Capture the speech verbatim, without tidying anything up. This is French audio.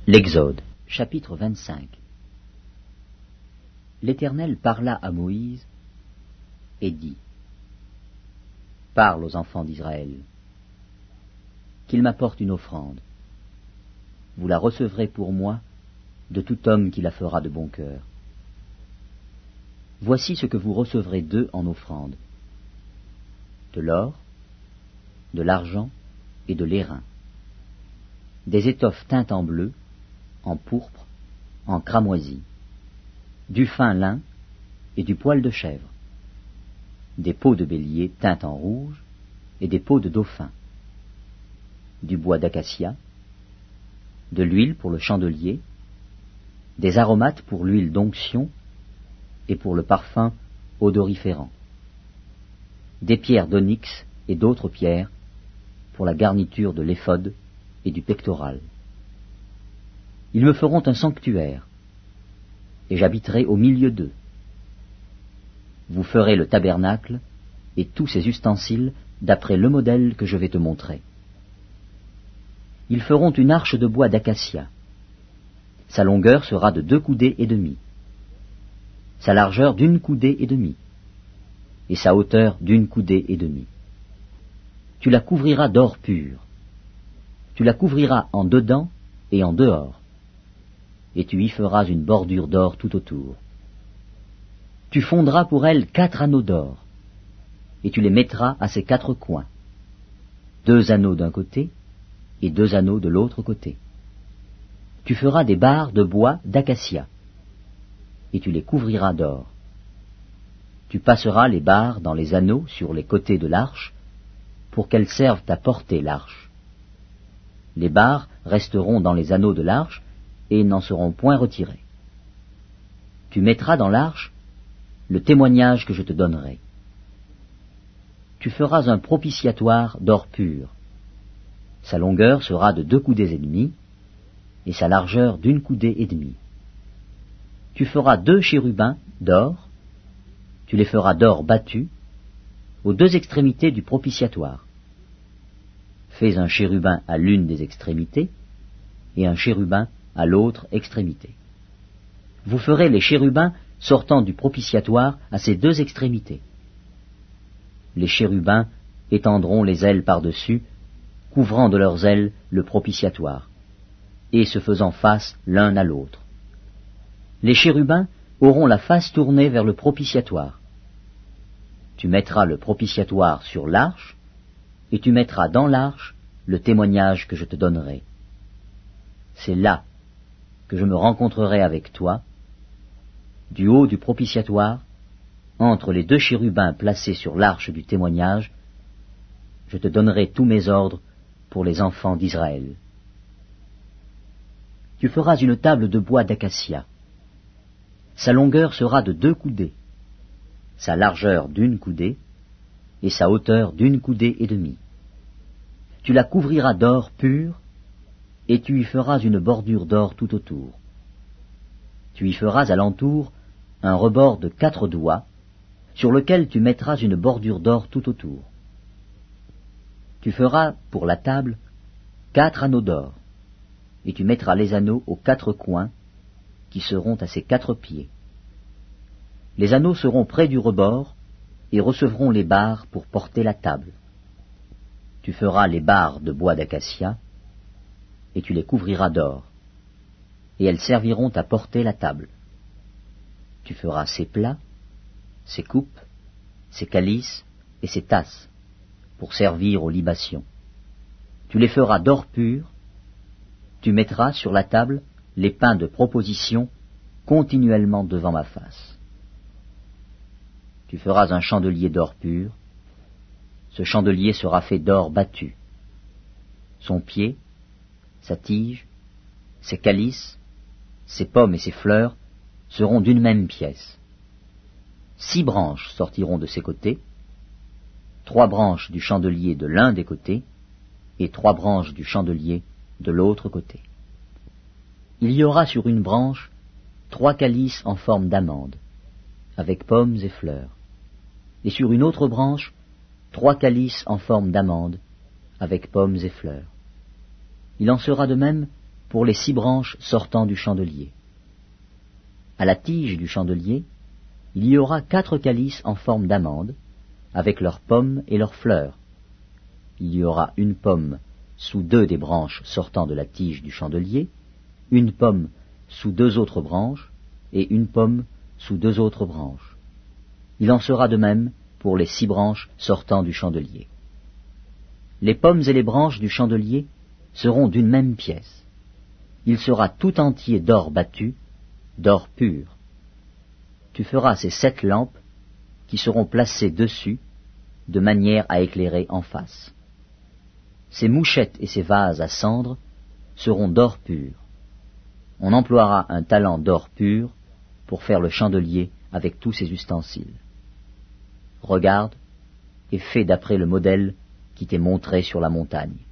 L'Exode, chapitre vingt-cinq. L'Éternel parla à Moïse et dit : Parle aux enfants d'Israël, qu'ils m'apportent une offrande. Vous la recevrez pour moi de tout homme qui la fera de bon cœur. Voici ce que vous recevrez d'eux en offrande : de l'or, de l'argent et de l'airain, des étoffes teintes en bleu, en pourpre, en cramoisi, du fin lin et du poil de chèvre, des peaux de bélier teintes en rouge et des peaux de dauphin, du bois d'acacia, de l'huile pour le chandelier, des aromates pour l'huile d'onction et pour le parfum odoriférant, des pierres d'onyx et d'autres pierres pour la garniture de l'éphod et du pectoral. Ils me feront un sanctuaire, et j'habiterai au milieu d'eux. Vous ferez le tabernacle et tous ses ustensiles d'après le modèle que je vais te montrer. Ils feront une arche de bois d'acacia. Sa longueur sera de deux coudées et demie, sa largeur d'une coudée et demie, et sa hauteur d'une coudée et demie. Tu la couvriras d'or pur. Tu la couvriras en dedans et en dehors, et tu y feras une bordure d'or tout autour. Tu fondras pour elle quatre anneaux d'or, et tu les mettras à ses quatre coins, deux anneaux d'un côté et deux anneaux de l'autre côté. Tu feras des barres de bois d'acacia, et tu les couvriras d'or. Tu passeras les barres dans les anneaux sur les côtés de l'arche, pour qu'elles servent à porter l'arche. Les barres resteront dans les anneaux de l'arche, et n'en seront point retirés. Tu mettras dans l'arche le témoignage que je te donnerai. Tu feras un propitiatoire d'or pur. Sa longueur sera de deux coudées et demie, et sa largeur d'une coudée et demie. Tu feras deux chérubins d'or, tu les feras d'or battu, aux deux extrémités du propitiatoire. Fais un chérubin à l'une des extrémités, et un chérubin à l'autre extrémité. Vous ferez les chérubins sortant du propitiatoire à ces deux extrémités. Les chérubins étendront les ailes par-dessus, couvrant de leurs ailes le propitiatoire, et se faisant face l'un à l'autre. Les chérubins auront la face tournée vers le propitiatoire. Tu mettras le propitiatoire sur l'arche, et tu mettras dans l'arche le témoignage que je te donnerai. C'est là que je me rencontrerai avec toi, du haut du propitiatoire, entre les deux chérubins placés sur l'arche du témoignage, je te donnerai tous mes ordres pour les enfants d'Israël. Tu feras une table de bois d'acacia. Sa longueur sera de deux coudées, sa largeur d'une coudée, et sa hauteur d'une coudée et demie. Tu la couvriras d'or pur, et tu y feras une bordure d'or tout autour. Tu y feras à l'entour un rebord de quatre doigts, sur lequel tu mettras une bordure d'or tout autour. Tu feras, pour la table, quatre anneaux d'or, et tu mettras les anneaux aux quatre coins, qui seront à ses quatre pieds. Les anneaux seront près du rebord, et recevront les barres pour porter la table. Tu feras les barres de bois d'acacia, et tu les couvriras d'or, et elles serviront à porter la table. Tu feras ses plats, ses coupes, ses calices et ses tasses, pour servir aux libations. Tu les feras d'or pur, tu mettras sur la table les pains de proposition continuellement devant ma face. Tu feras un chandelier d'or pur, ce chandelier sera fait d'or battu. Son pied, sa tige, ses calices, ses pommes et ses fleurs seront d'une même pièce. Six branches sortiront de ses côtés, trois branches du chandelier de l'un des côtés, et trois branches du chandelier de l'autre côté. Il y aura sur une branche trois calices en forme d'amande, avec pommes et fleurs, et sur une autre branche trois calices en forme d'amande, avec pommes et fleurs. Il en sera de même pour les six branches sortant du chandelier. À la tige du chandelier, il y aura quatre calices en forme d'amande, avec leurs pommes et leurs fleurs. Il y aura une pomme sous deux des branches sortant de la tige du chandelier, une pomme sous deux autres branches, et une pomme sous deux autres branches. Il en sera de même pour les six branches sortant du chandelier. Les pommes et les branches du chandelier seront d'une même pièce. Il sera tout entier d'or battu, d'or pur. Tu feras ces sept lampes qui seront placées dessus, de manière à éclairer en face. Ces mouchettes et ces vases à cendre seront d'or pur. On emploiera un talent d'or pur pour faire le chandelier avec tous ses ustensiles. Regarde et fais d'après le modèle qui t'est montré sur la montagne.